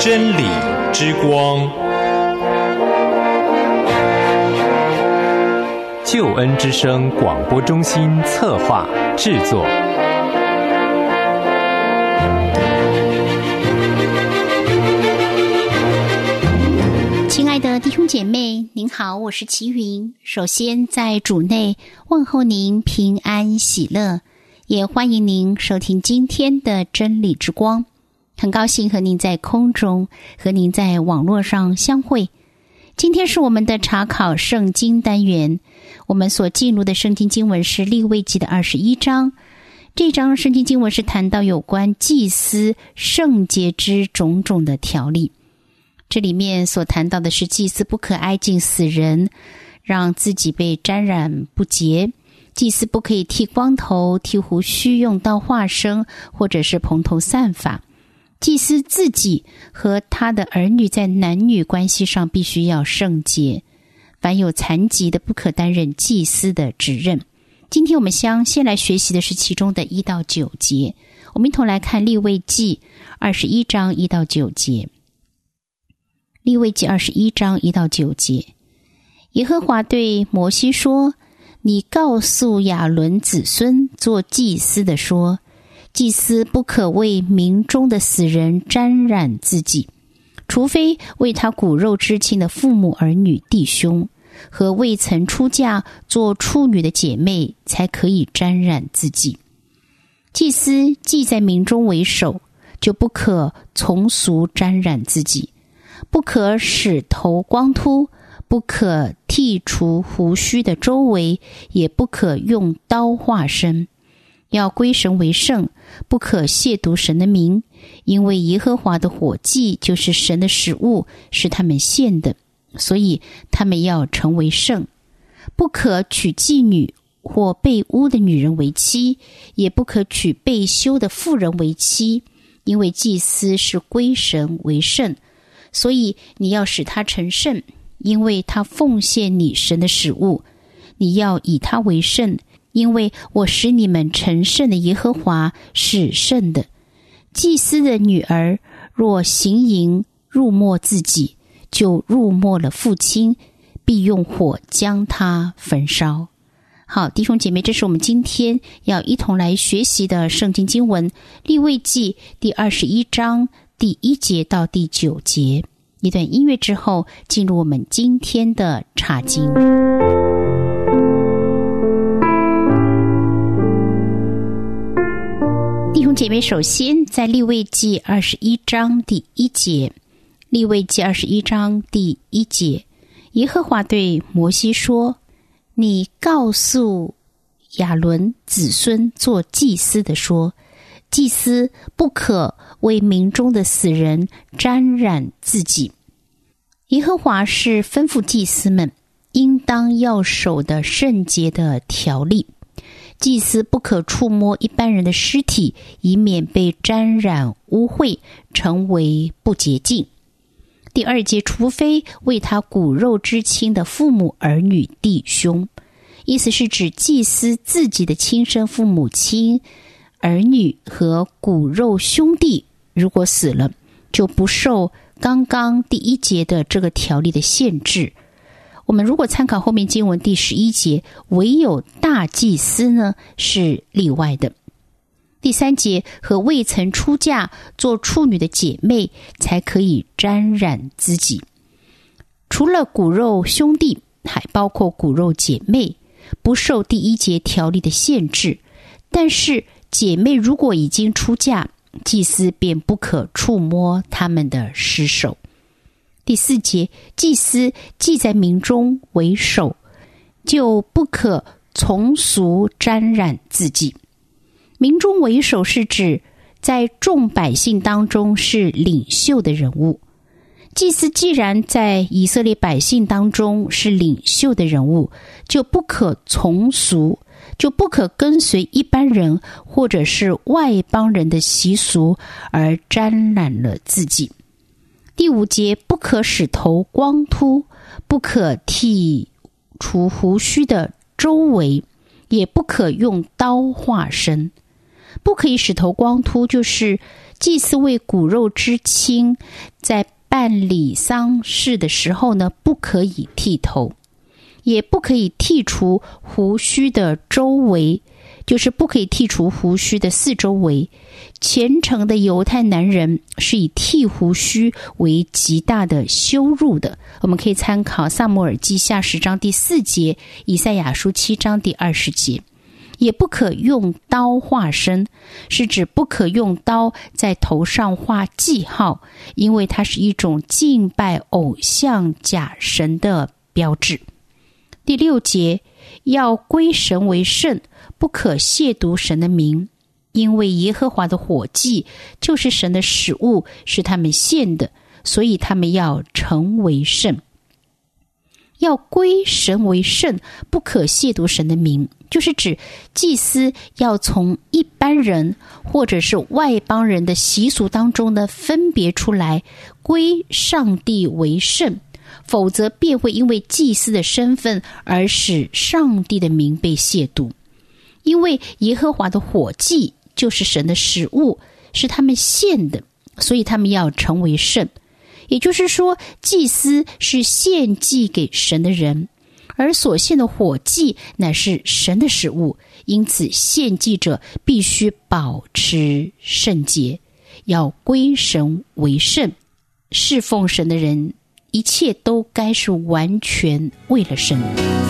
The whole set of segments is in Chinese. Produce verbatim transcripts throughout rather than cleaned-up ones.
真理之光，救恩之声广播中心策划制作。 亲爱的弟兄姐妹，您好，我是齐云。首先在主内问候您平安喜乐，也欢迎您收听今天的真理之光。很高兴和您在空中，和您在网络上相会。今天是我们的查考圣经单元，我们所进入的圣经经文是利未记的二十一章。这章圣经经文是谈到有关祭司圣洁之种种的条例。这里面所谈到的是祭司不可挨近死人，让自己被沾染不洁。祭司不可以剃光头、剃胡须、用刀划生，或者是蓬头散发。祭司自己和他的儿女在男女关系上必须要圣洁。凡有残疾的不可担任祭司的职任。今天我们将先来学习的是其中的一到九节。我们一同来看利未记二十一章一到九节。利未记二十一章一到九节，耶和华对摩西说：你告诉亚伦子孙做祭司的说，祭司不可为民中的死人沾染自己，除非为他骨肉之亲的父母儿女弟兄和未曾出嫁做处女的姐妹才可以沾染自己。祭司既在民中为首，就不可从俗沾染自己，不可使头光秃，不可剔除胡须的周围，也不可用刀划生，要归神为圣，不可亵渎神的名，因为耶和华的火祭就是神的食物，是他们献的，所以他们要成为圣。不可娶妓女或被污的女人为妻，也不可娶被休的妇人为妻，因为祭司是归神为圣，所以你要使他成圣，因为他奉献你神的食物，你要以他为圣，因为我使你们成圣的耶和华是圣的。祭司的女儿若行淫辱没自己，就辱没了父亲，必用火将他焚烧。好，弟兄姐妹，这是我们今天要一同来学习的圣经经文，利未记第二十一章第一节到第九节。一段音乐之后，进入我们今天的查经。弟兄姐妹，首先在利未记二十一章第一节，利未记二十一章第一节，耶和华对摩西说：你告诉亚伦子孙做祭司的说，祭司不可为民中的死人沾染自己。耶和华是吩咐祭司们应当要守的圣洁的条例。祭司不可触摸一般人的尸体，以免被沾染污秽，成为不洁净。第二节，除非为他骨肉之亲的父母儿女弟兄，意思是指祭司自己的亲生父母亲儿女和骨肉兄弟，如果死了，就不受刚刚第一节的这个条例的限制。我们如果参考后面经文第十一节，唯有大祭司呢是例外的。第三节，和未曾出嫁做处女的姐妹才可以沾染自己。除了骨肉兄弟，还包括骨肉姐妹，不受第一节条例的限制。但是姐妹如果已经出嫁，祭司便不可触摸他们的尸首。第四节，祭司既在民中为首，就不可从俗沾染自己。民中为首是指在众百姓当中是领袖的人物。祭司既然在以色列百姓当中是领袖的人物，就不可从俗，就不可跟随一般人或者是外邦人的习俗而沾染了自己。第五节，不可使头光秃，不可剃除胡须的周围，也不可用刀划生。不可以使头光秃，就是祭司为骨肉之亲，在办理丧事的时候呢，不可以剃头，也不可以剔除胡须的周围，就是不可以剔除胡须的四周围。虔诚的犹太男人是以剃胡须为极大的羞辱的。我们可以参考撒母耳记下十章第四节，以赛亚书七章第二十节。也不可用刀划身，是指不可用刀在头上画记号，因为它是一种敬拜偶像假神的标志。第六节，要归神为圣，不可亵渎神的名，因为耶和华的火祭就是神的食物，是他们献的，所以他们要成为圣。要归神为圣，不可亵渎神的名，就是指祭司要从一般人或者是外邦人的习俗当中呢分别出来，归上帝为圣，否则便会因为祭司的身份而使上帝的名被亵渎。因为耶和华的火祭就是神的食物，是他们献的，所以他们要成为圣。也就是说，祭司是献祭给神的人，而所献的火祭乃是神的食物，因此献祭者必须保持圣洁，要归神为圣。侍奉神的人，一切都该是完全为了神。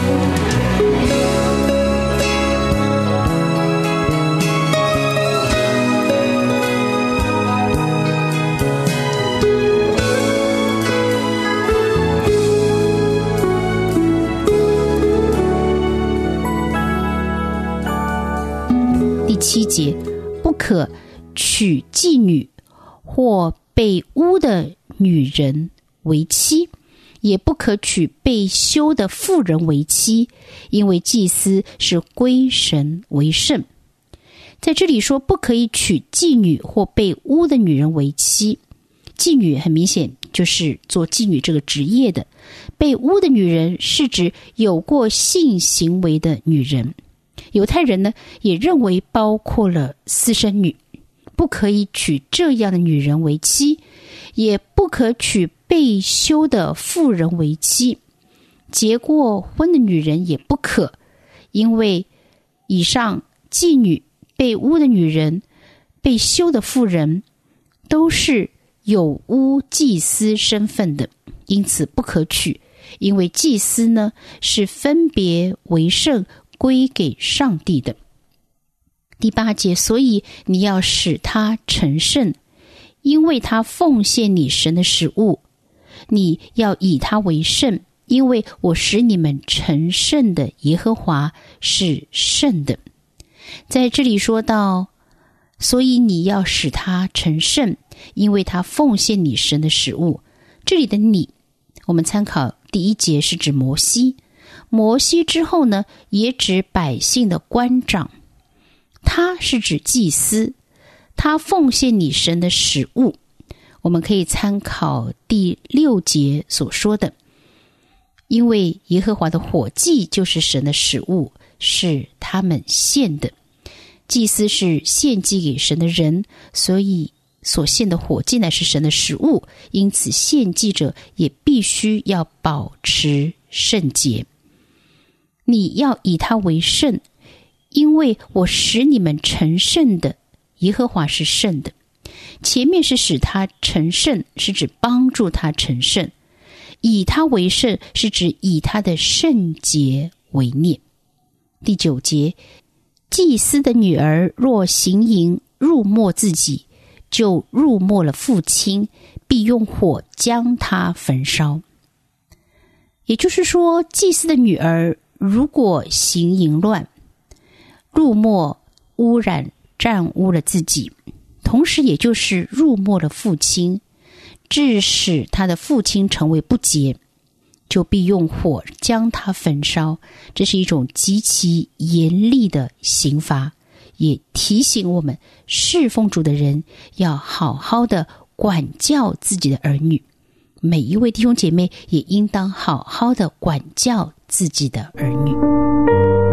七节，不可娶妓女或被污的女人为妻，也不可娶被休的妇人为妻，因为祭司是归神为圣。在这里说不可以娶妓女或被污的女人为妻，妓女很明显就是做妓女这个职业的，被污的女人是指有过性行为的女人。犹太人呢也认为包括了私生女，不可以娶这样的女人为妻，也不可娶被休的妇人为妻，结过婚的女人也不可，因为以上妓女、被污的女人、被休的妇人都是有污祭司身份的，因此不可娶，因为祭司呢是分别为圣归给上帝的。第八节，所以你要使他成圣，因为他奉献你神的食物，你要以他为圣，因为我使你们成圣的耶和华是圣的。在这里说到，所以你要使他成圣，因为他奉献你神的食物。这里的你，我们参考第一节是指摩西，摩西之后呢，也指百姓的官长，他是指祭司，他奉献你神的食物。我们可以参考第六节所说的，因为耶和华的火祭就是神的食物，是他们献的。祭司是献祭给神的人，所以所献的火祭乃是神的食物，因此献祭者也必须要保持圣洁。你要以他为圣，因为我使你们成圣的耶和华是圣的。前面是使他成圣，是指帮助他成圣；以他为圣，是指以他的圣洁为念。第九节，祭司的女儿若行淫辱没自己，就辱没了父亲，必用火将他焚烧。也就是说，祭司的女儿如果行淫乱，辱没、污染、沾污了自己，同时也就是辱没了父亲，致使他的父亲成为不洁，就必用火将他焚烧。这是一种极其严厉的刑罚，也提醒我们侍奉主的人要好好的管教自己的儿女。每一位弟兄姐妹也应当好好的管教自己的儿女。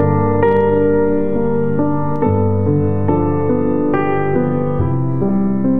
弟兄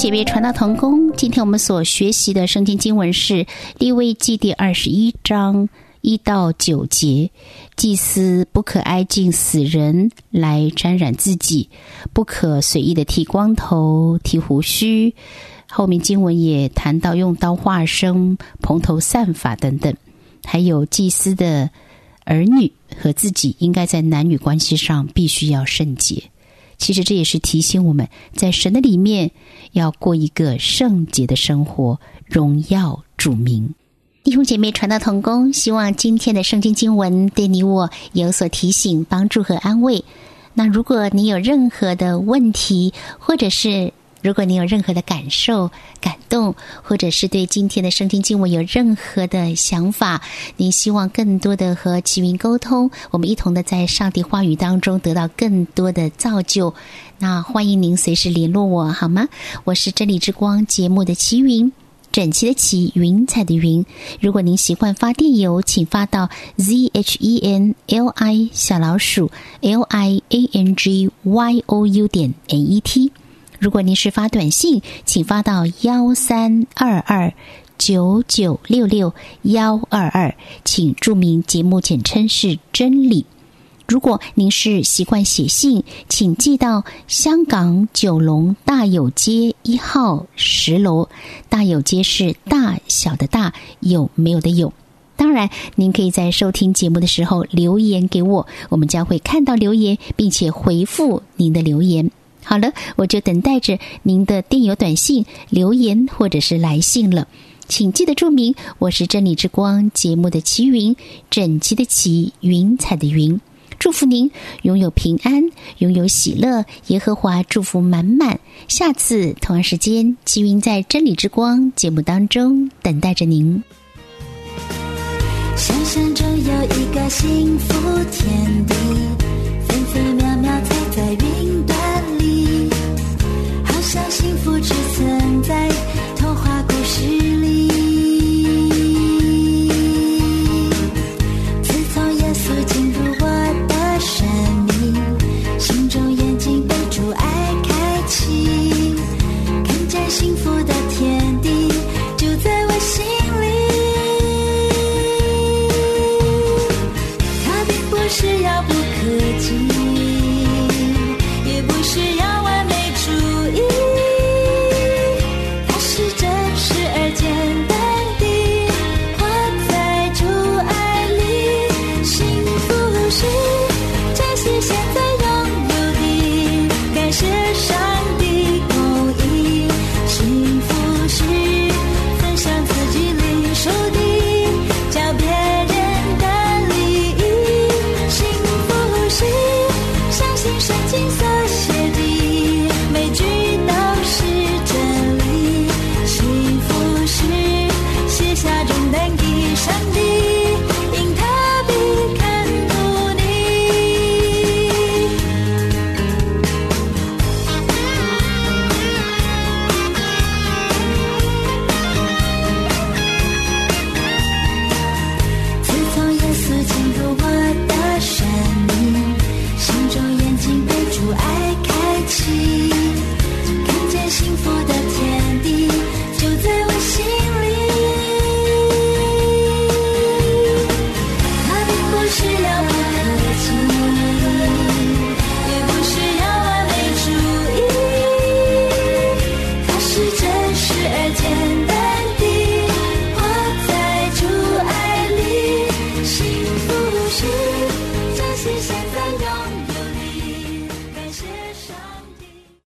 姐妹传道同工，今天我们所学习的圣经经文是利未记第二十一章一到九节。祭司不可挨近死人来沾染自己，不可随意的剃光头、剃胡须。后面经文也谈到用刀划生、蓬头散发等等。还有祭司的儿女和自己应该在男女关系上必须要圣洁。其实这也是提醒我们在神的里面要过一个圣洁的生活，荣耀主名。弟兄姐妹传道同工，希望今天的圣经经文对你我有所提醒、帮助和安慰。那如果你有任何的问题，或者是如果你有任何的感受、感动，或者是对今天的圣经经文有任何的想法，您希望更多的和齐云沟通，我们一同的在上帝话语当中得到更多的造就，那欢迎您随时联络我好吗？我是真理之光节目的齐云，整齐的齐，云彩的云。如果您习惯发电邮，请发到 z h e n l i 小老鼠 l i a n g y o u 点 n e t。如果您是发短信，请发到幺三二二九九六六幺二二，请注明节目简称是真理。如果您是习惯写信，请寄到香港九龙大有街一号十楼。大有街是大小的大，有没有的有。当然您可以在收听节目的时候留言给我，我们将会看到留言并且回复您的留言。好了，我就等待着您的电邮、短信、留言或者是来信了。请记得注明，我是真理之光节目的齐云，整齐的齐，云彩的云。祝福您拥有平安，拥有喜乐，耶和华祝福满满。下次同样时间，齐云在真理之光节目当中等待着您。 想象中有一个幸福天地，分分秒秒踩在